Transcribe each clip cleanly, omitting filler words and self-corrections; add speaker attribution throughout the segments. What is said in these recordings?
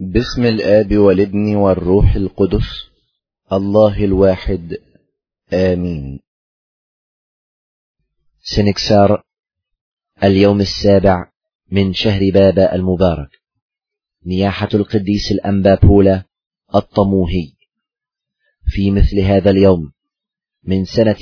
Speaker 1: باسم الآب والابن والروح القدس الله الواحد آمين.
Speaker 2: سنكسار اليوم السابع من شهر بابا المبارك، نياحة القديس الأنبا بولا الطموهي. في مثل هذا اليوم من سنة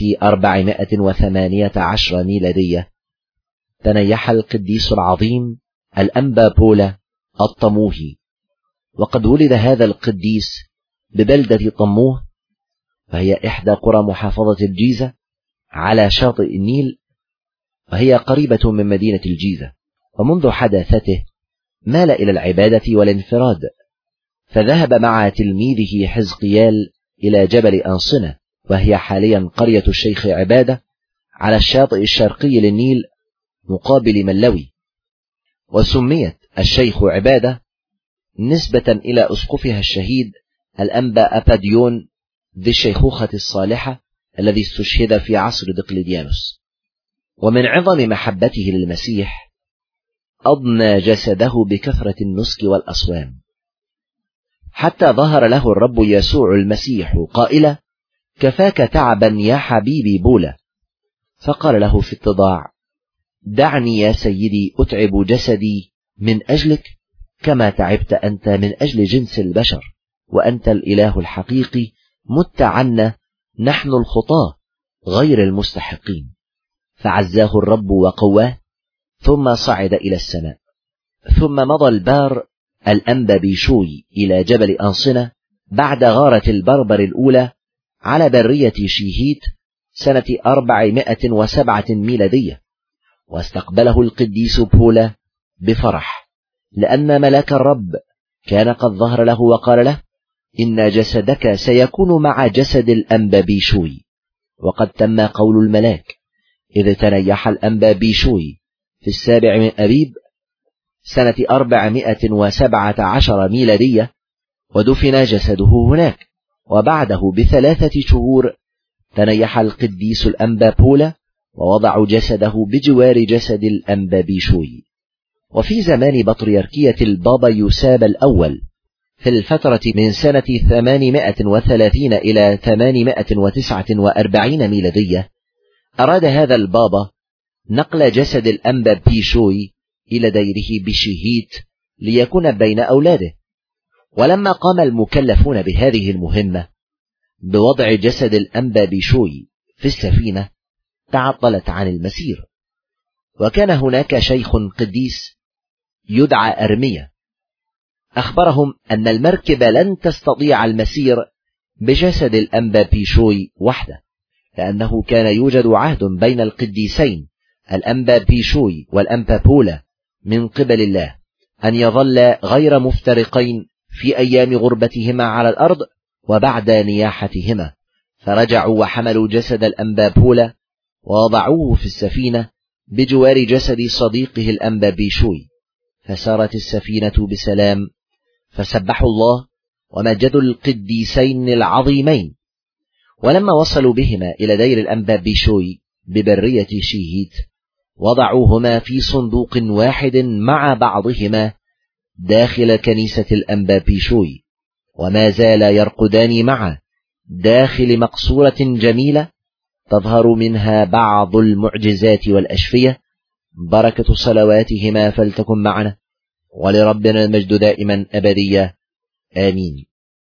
Speaker 2: 418 ميلادية تنيح القديس العظيم الأنبا بولا الطموهي، وقد ولد هذا القديس ببلدة طموه، وهي إحدى قرى محافظة الجيزة على شاطئ النيل، وهي قريبة من مدينة الجيزة. ومنذ حداثته مال إلى العبادة والانفراد، فذهب مع تلميذه حزقيال إلى جبل أنصنة، وهي حاليا قرية الشيخ عبادة على الشاطئ الشرقي للنيل مقابل ملوي. وسميت الشيخ عبادة نسبة إلى أسقفها الشهيد الأنبا أباديون ذي الشيخوخة الصالحة الذي استشهد في عصر دقلديانوس. ومن عظم محبته للمسيح أضنى جسده بكثرة النسك والأصوام، حتى ظهر له الرب يسوع المسيح قائلا: كفاك تعبا يا حبيبي بولا. فقال له في اتضاع: دعني يا سيدي أتعب جسدي من أجلك كما تعبت أنت من أجل جنس البشر، وأنت الإله الحقيقي، مت عنا نحن الخطاة غير المستحقين. فعزاه الرب وقواه، ثم صعد إلى السماء. ثم مضى البار الأنبا بيشوي إلى جبل أنصنة بعد غارة البربر الأولى على برية شيهيت سنة 407 ميلادية، واستقبله القديس بولا بفرح، لأن ملاك الرب كان قد ظهر له وقال له: إن جسدك سيكون مع جسد الأنبا بيشوي. وقد تم قول الملاك، إذ تنيح الأنبا بيشوي في 7 من أبيب سنة 417 ميلادية، ودفن جسده هناك. وبعده ب3 شهور تنيح القديس الأنبا بولا، ووضعوا جسده بجوار جسد الأنبا بيشوي. وفي زمان بطريركية البابا يوساب الأول في الفترة من سنة 830 إلى 849 ميلادية، أراد هذا البابا نقل جسد الأنبا بيشوي إلى ديره بشيهيت ليكون بين أولاده. ولما قام المكلفون بهذه المهمة بوضع جسد الأنبا بيشوي في السفينة، تعطلت عن المسير. وكان هناك شيخ قديس يدعى أرمية أخبرهم أن المركبة لن تستطيع المسير بجسد الأنبا بيشوي وحده، لأنه كان يوجد عهد بين القديسين الأنبا بيشوي والأنبا بولا من قبل الله أن يظل غير مفترقين في أيام غربتهما على الأرض وبعد نياحتهما. فرجعوا وحملوا جسد الأنبا بولا ووضعوه في السفينة بجوار جسد صديقه الأنبا بيشوي، فسارت السفينة بسلام، فسبحوا الله ومجدوا القديسين العظيمين. ولما وصلوا بهما إلى دير الأنبا بيشوي ببرية شيهيت، وضعوهما في صندوق واحد مع بعضهما داخل كنيسة الأنبا بيشوي، وما زال يرقدان معا داخل مقصورة جميلة تظهر منها بعض المعجزات والأشفية. بركة صلواتهما فلتكن معنا، ولربنا المجد دائما أبدية، آمين.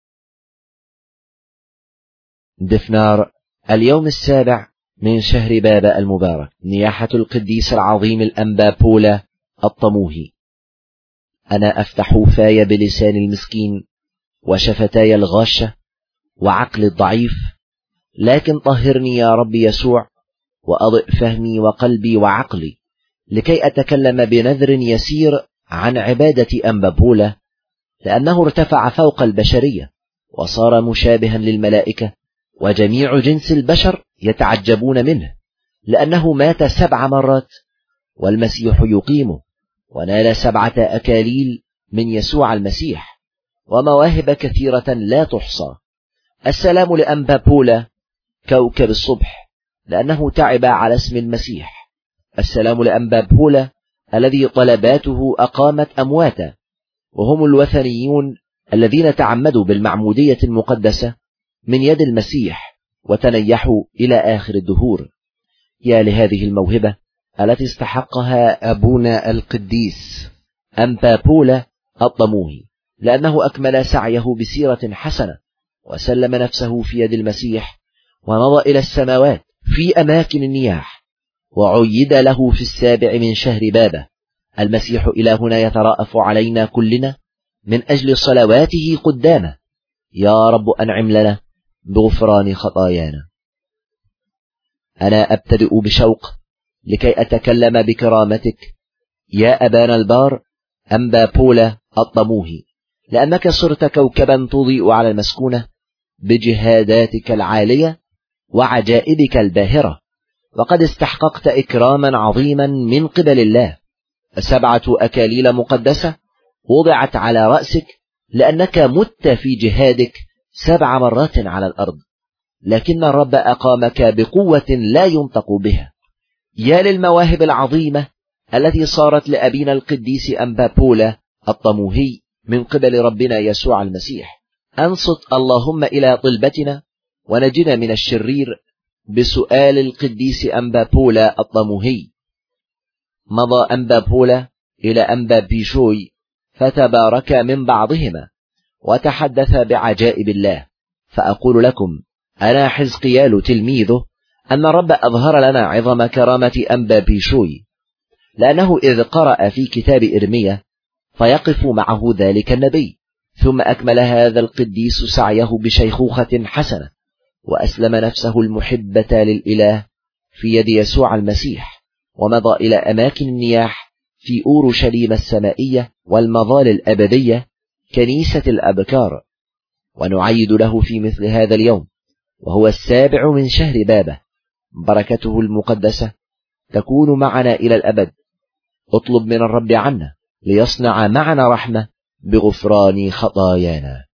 Speaker 2: دفنار اليوم السابع من شهر بابا المبارك، نياحة القديس العظيم الأنبا بولا الطموهي. أنا أفتح فاي بلسان المسكين وشفتاي الغاشة وعقل الضعيف، لكن طهرني يا رب يسوع، وأضئ فهمي وقلبي وعقلي، لكي أتكلم بنذر يسير عن عبادة أنبا بولا، لأنه ارتفع فوق البشرية وصار مشابها للملائكة، وجميع جنس البشر يتعجبون منه، لأنه مات 7 مرات والمسيح يقيمه، ونال 7 أكاليل من يسوع المسيح، ومواهب كثيرة لا تحصى. السلام لأنبا بولا كوكب الصبح، لأنه تعب على اسم المسيح. السلام لأنبا بولا الذي طلباته أقامت أمواتا، وهم الوثنيون الذين تعمدوا بالمعمودية المقدسة من يد المسيح وتنيحوا إلى آخر الدهور. يا لهذه الموهبة التي استحقها أبونا القديس أنبا بولا الطموهي، لأنه أكمل سعيه بسيرة حسنة وسلم نفسه في يد المسيح ومضى إلى السماوات في أماكن النياح، وعيد له في 7 من شهر بابه. المسيح إلهنا يتراءف علينا كلنا من أجل صلواته قدامه. يا رب أنعم لنا بغفران خطايانا. أنا أبتدئ بشوق لكي أتكلم بكرامتك يا أبانا البار أنبا بولا الطموهي، لأنك صرت كوكبا تضيء على المسكونة بجهاداتك العالية وعجائبك الباهرة، وقد استحققت إكراما عظيما من قبل الله. 7 أكاليل مقدسة وضعت على رأسك لأنك مت في جهادك 7 مرات على الأرض، لكن الرب أقامك بقوة لا ينطق بها. يا للمواهب العظيمة التي صارت لأبينا القديس أنبا بولا الطموهي من قبل ربنا يسوع المسيح. أنصت اللهم إلى طلبتنا ونجنا من الشرير بسؤال القديس أنبا بولا الطموهي. مضى أنبا بولا إلى أنبا بيشوي فتبارك من بعضهما وتحدث بعجائب الله. فأقول لكم أنا حزقيال تلميذه أن الرب أظهر لنا عظم كرامة أنبا بيشوي، لأنه إذ قرأ في كتاب إرميا فيقف معه ذلك النبي، ثم أكمل هذا القديس سعيه بشيخوخة حسنة وأسلم نفسه المحبة للإله في يد يسوع المسيح، ومضى إلى أماكن النياح في أورشليم السمائية والمظال الأبدية كنيسة الأبكار. ونعيد له في مثل هذا اليوم وهو 7 من شهر بابه. بركته المقدسة تكون معنا إلى الأبد. اطلب من الرب عنا ليصنع معنا رحمة بغفران خطايانا.